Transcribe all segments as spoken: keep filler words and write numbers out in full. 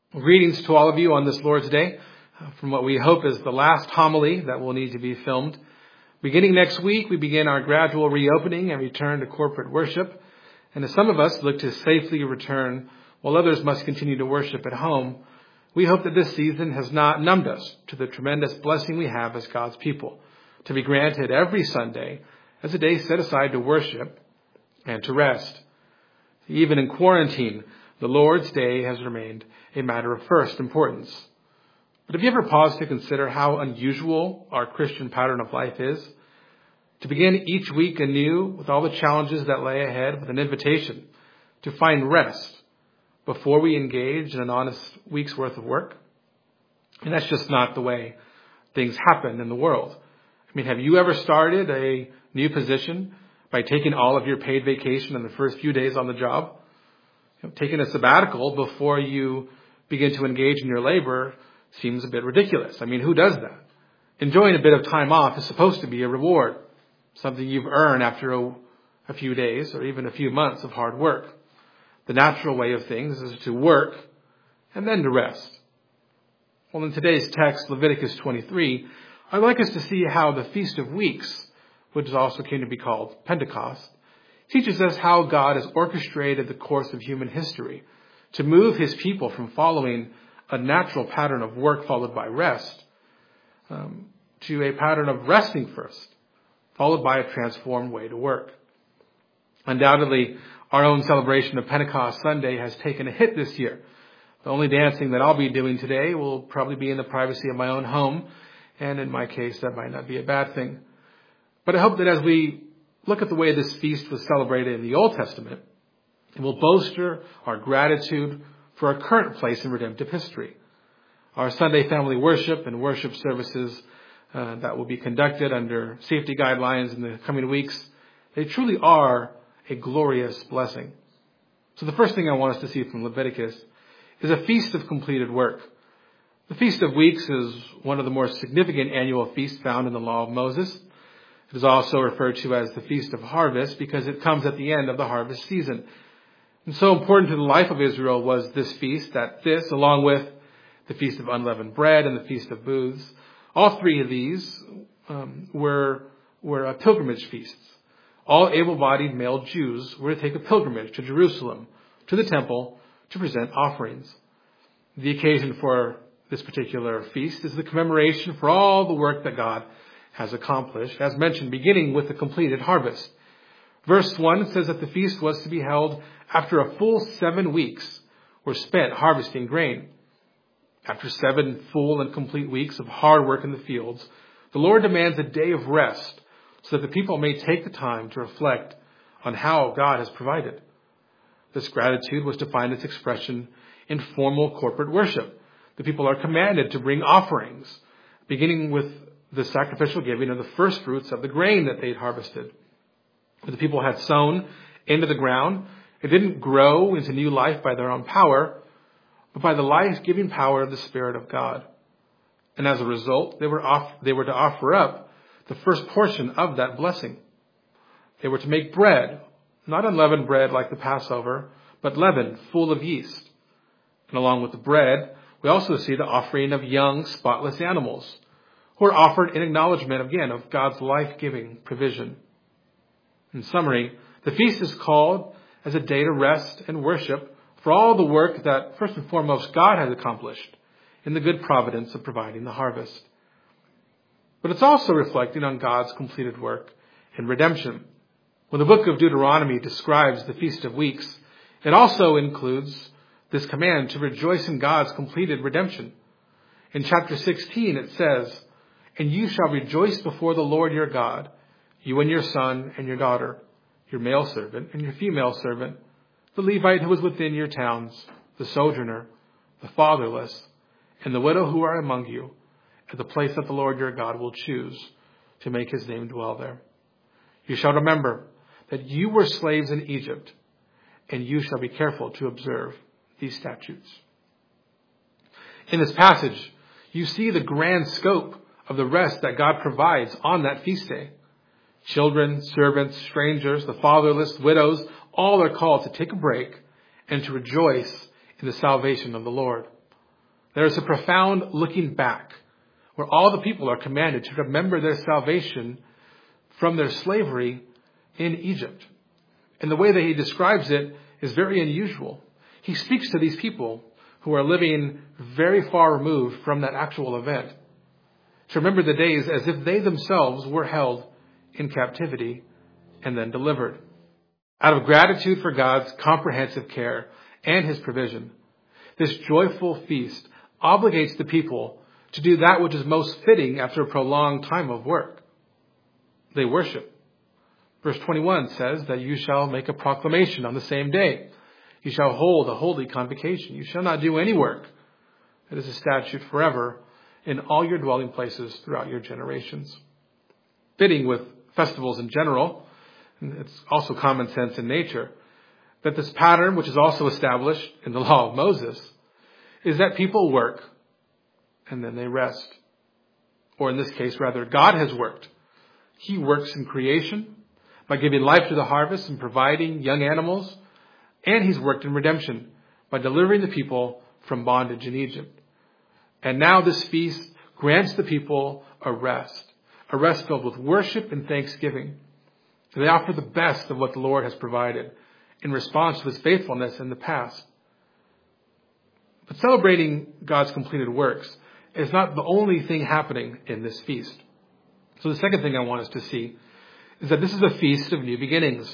Greetings to all of you on this Lord's Day uh, from what we hope is the last homily that will need to be filmed. Beginning next week, we begin our gradual reopening and return to corporate worship. And as some of us look to safely return while others must continue to worship at home, we hope that this season has not numbed us to the tremendous blessing we have as God's people, to be granted every Sunday as a day set aside to worship and to rest. Even in quarantine, the Lord's Day has remained a matter of first importance. But have you ever paused to consider how unusual our Christian pattern of life is? To begin each week anew with all the challenges that lay ahead with an invitation to find rest before we engage in an honest week's worth of work? And that's just not the way things happen in the world. I mean, have you ever started a new position by taking all of your paid vacation in the first few days on the job? You know, taking a sabbatical before you begin to engage in your labor seems a bit ridiculous. I mean, who does that? Enjoying a bit of time off is supposed to be a reward, something you've earned after a, a few days or even a few months of hard work. The natural way of things is to work and then to rest. Well, in today's text, Leviticus twenty-three, I'd like us to see how the Feast of Weeks, which also came to be called Pentecost, teaches us how God has orchestrated the course of human history to move his people from following a natural pattern of work followed by rest um, to a pattern of resting first, followed by a transformed way to work. Undoubtedly, our own celebration of Pentecost Sunday has taken a hit this year. The only dancing that I'll be doing today will probably be in the privacy of my own home, and in my case, that might not be a bad thing. But I hope that as we look at the way this feast was celebrated in the Old Testament, it will bolster our gratitude for our current place in redemptive history. Our Sunday family worship and worship services uh, that will be conducted under safety guidelines in the coming weeks, they truly are a glorious blessing. So the first thing I want us to see from Leviticus is a feast of completed work. The Feast of Weeks is one of the more significant annual feasts found in the Law of Moses. It is also referred to as the Feast of Harvest because it comes at the end of the harvest season. And so important to the life of Israel was this feast that this, along with the Feast of Unleavened Bread and the Feast of Booths, all three of these um, were, were uh, pilgrimage feasts. All able-bodied male Jews were to take a pilgrimage to Jerusalem, to the temple, to present offerings. The occasion for this particular feast is the commemoration for all the work that God has accomplished, as mentioned, beginning with the completed harvest. Verse one says that the feast was to be held after a full seven weeks were spent harvesting grain. After seven full and complete weeks of hard work in the fields, the Lord demands a day of rest so that the people may take the time to reflect on how God has provided. This gratitude was to find its expression in formal corporate worship. The people are commanded to bring offerings, beginning with the sacrificial giving of the first fruits of the grain that they'd harvested. The people had sown into the ground. It didn't grow into new life by their own power, but by the life-giving power of the Spirit of God. And as a result, they were off, they were to offer up the first portion of that blessing. They were to make bread, not unleavened bread like the Passover, but leavened, full of yeast. And along with the bread, we also see the offering of young, spotless animals, who are offered in acknowledgement, again, of God's life-giving provision. In summary, the feast is called as a day to rest and worship for all the work that, first and foremost, God has accomplished in the good providence of providing the harvest. But it's also reflecting on God's completed work in redemption. When the book of Deuteronomy describes the Feast of Weeks, it also includes this command to rejoice in God's completed redemption. In chapter sixteen, it says, "And you shall rejoice before the Lord your God, you and your son and your daughter, your male servant and your female servant, the Levite who is within your towns, the sojourner, the fatherless, and the widow who are among you, at the place that the Lord your God will choose to make his name dwell there. You shall remember that you were slaves in Egypt, and you shall be careful to observe these statutes." In this passage, you see the grand scope of the rest that God provides on that feast day. Children, servants, strangers, the fatherless, widows, all are called to take a break and to rejoice in the salvation of the Lord. There is a profound looking back where all the people are commanded to remember their salvation from their slavery in Egypt. And the way that he describes it is very unusual. He speaks to these people who are living very far removed from that actual event to remember the days as if they themselves were held in captivity and then delivered. Out of gratitude for God's comprehensive care and his provision, this joyful feast obligates the people to do that which is most fitting after a prolonged time of work. They worship. Verse twenty-one says that you shall make a proclamation on the same day. You shall hold a holy convocation. You shall not do any work. It is a statute forever in all your dwelling places throughout your generations. Fitting with festivals in general, and it's also common sense in nature, that this pattern, which is also established in the law of Moses, is that people work and then they rest. Or in this case, rather, God has worked. He works in creation by giving life to the harvest and providing young animals. And he's worked in redemption by delivering the people from bondage in Egypt. And now this feast grants the people a rest, a rest filled with worship and thanksgiving. They offer the best of what the Lord has provided in response to his faithfulness in the past. But celebrating God's completed works is not the only thing happening in this feast. So the second thing I want us to see is that this is a feast of new beginnings.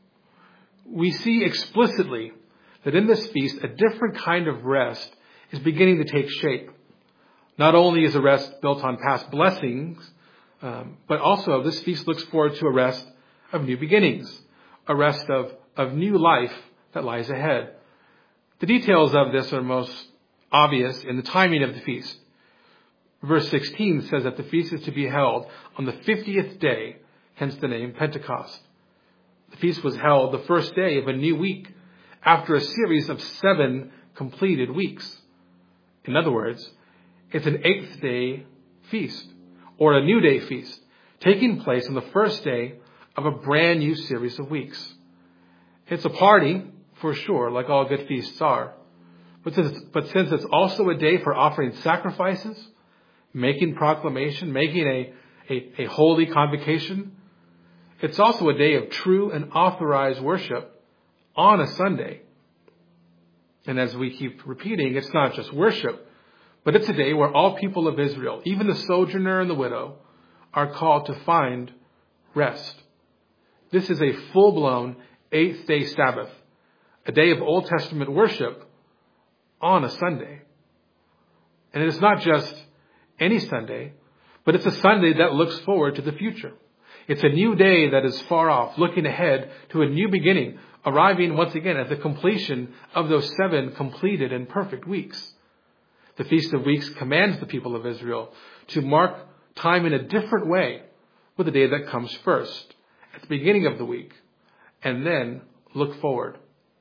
We see explicitly that in this feast, a different kind of rest is beginning to take shape. Not only is a rest built on past blessings, um, but also this feast looks forward to a rest of new beginnings, a rest of, of new life that lies ahead. The details of this are most obvious in the timing of the feast. Verse sixteen says that the feast is to be held on the fiftieth day, hence the name Pentecost. The feast was held the first day of a new week after a series of seven completed weeks. In other words, it's an eighth day feast or a new day feast taking place on the first day of a brand new series of weeks. It's a party for sure, like all good feasts are. But since, but since it's also a day for offering sacrifices, making proclamation, making a, a, a holy convocation, it's also a day of true and authorized worship on a Sunday. And as we keep repeating, it's not just worship, but it's a day where all people of Israel, even the sojourner and the widow, are called to find rest. This is a full-blown eighth day Sabbath, a day of Old Testament worship on a Sunday. And it is not just any Sunday, but it's a Sunday that looks forward to the future. It's a new day that is far off, looking ahead to a new beginning, arriving once again at the completion of those seven completed and perfect weeks. The Feast of Weeks commands the people of Israel to mark time in a different way with the day that comes first, at the beginning of the week, and then look forward.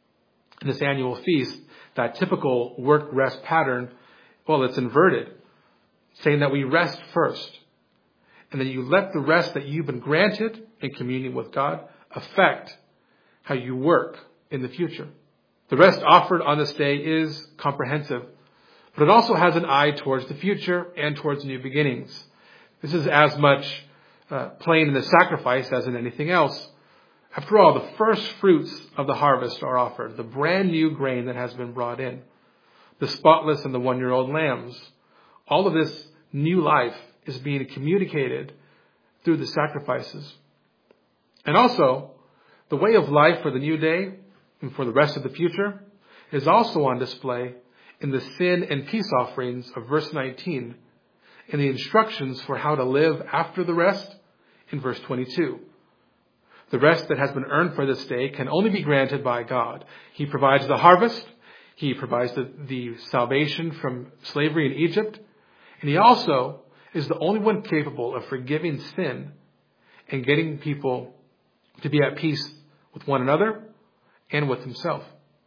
In this annual feast, that typical work-rest pattern, well, it's inverted, saying that we rest first, and then you let the rest that you've been granted in communion with God affect how you work in the future. The rest offered on this day is comprehensive, but it also has an eye towards the future and towards new beginnings. This is as much uh, plain in the sacrifice as in anything else. After all, the first fruits of the harvest are offered, the brand new grain that has been brought in, the spotless and the one-year-old lambs. All of this new life is being communicated through the sacrifices. And also, the way of life for the new day and for the rest of the future is also on display in the sin and peace offerings of verse nineteen and the instructions for how to live after the rest in verse twenty-two. The rest that has been earned for this day can only be granted by God. He provides the harvest. He provides the, the salvation from slavery in Egypt. And he also is the only one capable of forgiving sin and getting people to be at peace with one another and with himself.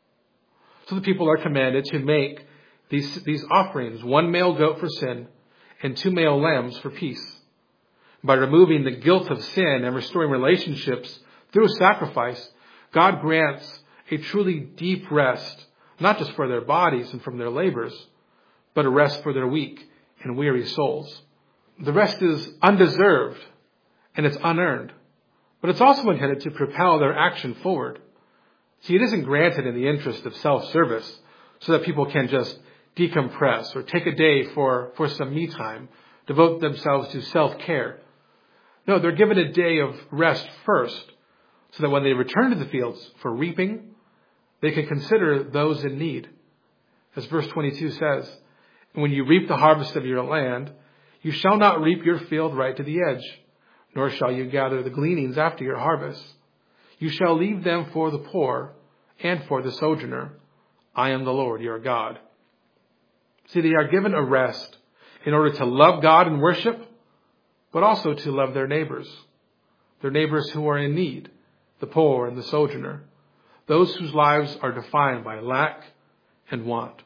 So the people are commanded to make these, these offerings, one male goat for sin and two male lambs for peace. By removing the guilt of sin and restoring relationships through sacrifice, God grants a truly deep rest, not just for their bodies and from their labors, but a rest for their weak and weary souls. The rest is undeserved and it's unearned, but it's also intended to propel their action forward. See, it isn't granted in the interest of self-service so that people can just decompress or take a day for, for some me time, devote themselves to self-care. No, they're given a day of rest first so that when they return to the fields for reaping, they can consider those in need. As verse twenty-two says, "And when you reap the harvest of your land, you shall not reap your field right to the edge, nor shall you gather the gleanings after your harvest. You shall leave them for the poor and for the sojourner. I am the Lord your God." See, they are given a rest in order to love God and worship, but also to love their neighbors, their neighbors who are in need, the poor and the sojourner, those whose lives are defined by lack and want.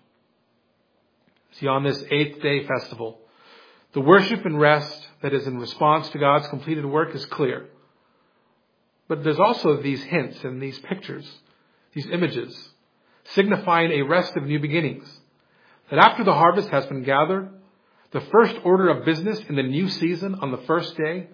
See, on this eighth day festival, the worship and rest that is in response to God's completed work is clear. But there's also these hints and these pictures, these images, signifying a rest of new beginnings. That after the harvest has been gathered, the first order of business in the new season on the first day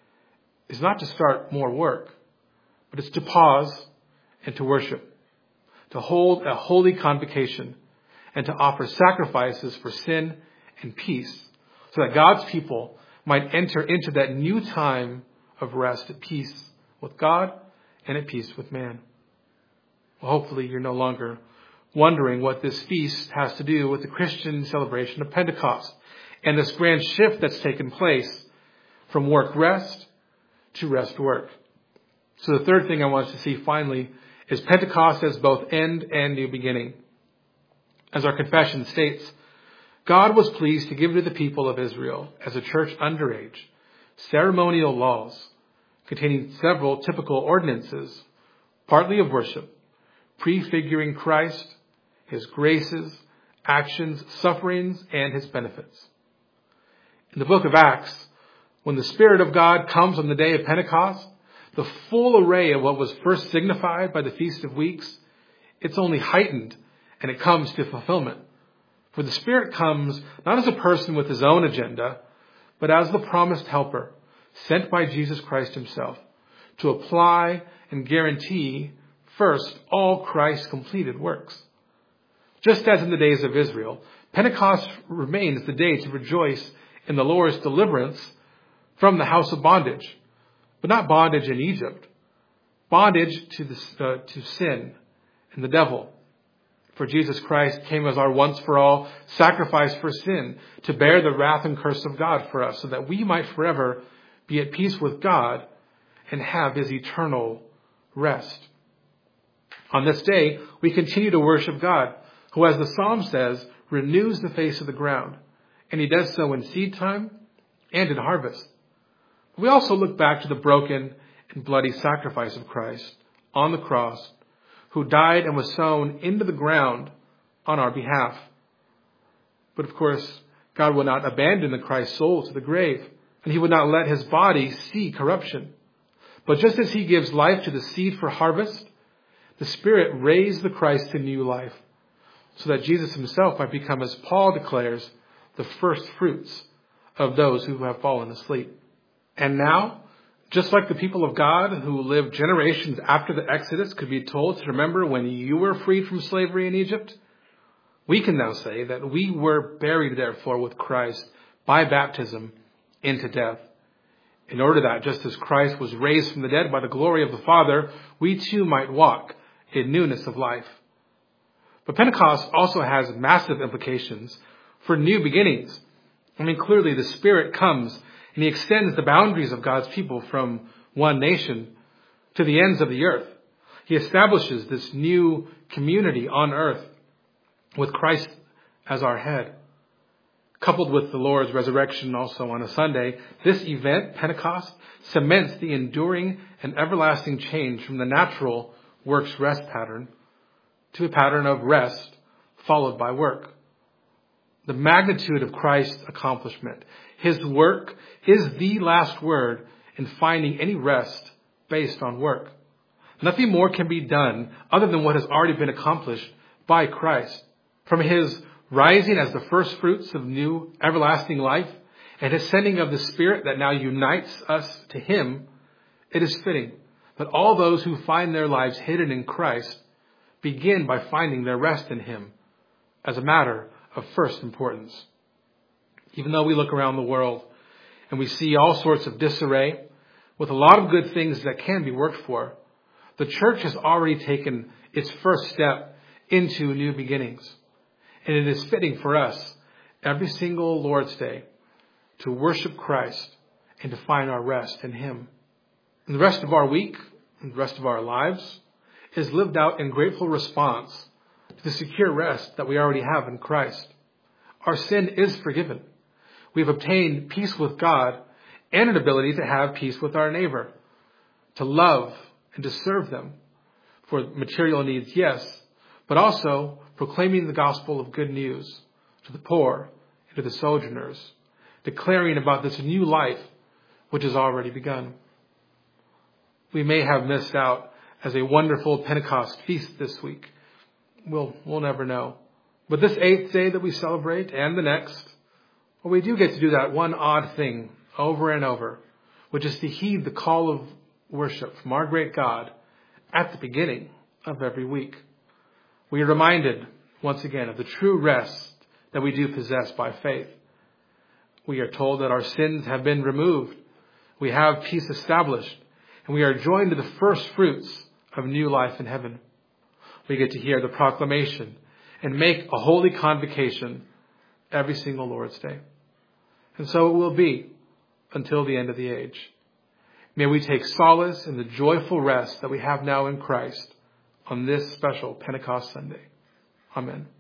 is not to start more work, but it's to pause and to worship, to hold a holy convocation, and to offer sacrifices for sin and peace, so that God's people might enter into that new time of rest at peace with God and at peace with man. Well, hopefully you're no longer wondering what this feast has to do with the Christian celebration of Pentecost and this grand shift that's taken place from work rest to rest work. So the third thing I want us to see finally is Pentecost as both end and new beginning. As our confession states, God was pleased to give to the people of Israel as a church underage ceremonial laws containing several typical ordinances, partly of worship, prefiguring Christ, his graces, actions, sufferings, and his benefits. In the book of Acts, when the Spirit of God comes on the day of Pentecost, the full array of what was first signified by the Feast of Weeks, it's only heightened and it comes to fulfillment. For the Spirit comes not as a person with his own agenda, but as the promised helper sent by Jesus Christ himself to apply and guarantee first all Christ's completed works. Just as in the days of Israel, Pentecost remains the day to rejoice in the Lord's deliverance from the house of bondage, but not bondage in Egypt, bondage to, the, uh, to sin and the devil. For Jesus Christ came as our once-for-all sacrifice for sin to bear the wrath and curse of God for us so that we might forever be at peace with God and have his eternal rest. On this day, we continue to worship God, who, as the psalm says, renews the face of the ground. And he does so in seed time and in harvest. We also look back to the broken and bloody sacrifice of Christ on the cross, who died and was sown into the ground on our behalf. But of course, God would not abandon the Christ soul to the grave, and he would not let his body see corruption. But just as he gives life to the seed for harvest, the Spirit raised the Christ to new life, so that Jesus himself might become, as Paul declares, the first fruits of those who have fallen asleep. And now, just like the people of God who lived generations after the Exodus could be told to remember when you were freed from slavery in Egypt, we can now say that we were buried, therefore, with Christ by baptism into death, in order that, just as Christ was raised from the dead by the glory of the Father, we too might walk in newness of life. But Pentecost also has massive implications for new beginnings. I mean, clearly the Spirit comes and he extends the boundaries of God's people from one nation to the ends of the earth. He establishes this new community on earth with Christ as our head. Coupled with the Lord's resurrection also on a Sunday, this event, Pentecost, cements the enduring and everlasting change from the natural works rest pattern to a pattern of rest followed by work. The magnitude of Christ's accomplishment, his work, is the last word in finding any rest based on work. Nothing more can be done other than what has already been accomplished by Christ. From his rising as the first fruits of new everlasting life, and his sending of the Spirit that now unites us to him, it is fitting that all those who find their lives hidden in Christ begin by finding their rest in him as a matter of first importance. Even though we look around the world and we see all sorts of disarray with a lot of good things that can be worked for, the church has already taken its first step into new beginnings. And it is fitting for us every single Lord's Day to worship Christ and to find our rest in him. And the rest of our week and the rest of our lives is lived out in grateful response to the secure rest that we already have in Christ. Our sin is forgiven. We have obtained peace with God and an ability to have peace with our neighbor, to love and to serve them for material needs, yes, but also proclaiming the gospel of good news to the poor and to the sojourners, declaring about this new life which has already begun. We may have missed out as a wonderful Pentecost feast this week. We'll, we'll never know. But this eighth day that we celebrate and the next, well, we do get to do that one odd thing over and over, which is to heed the call of worship from our great God at the beginning of every week. We are reminded once again of the true rest that we do possess by faith. We are told that our sins have been removed. We have peace established, and we are joined to the first fruits of new life in heaven. We get to hear the proclamation and make a holy convocation every single Lord's Day. And so it will be until the end of the age. May we take solace in the joyful rest that we have now in Christ on this special Pentecost Sunday. Amen.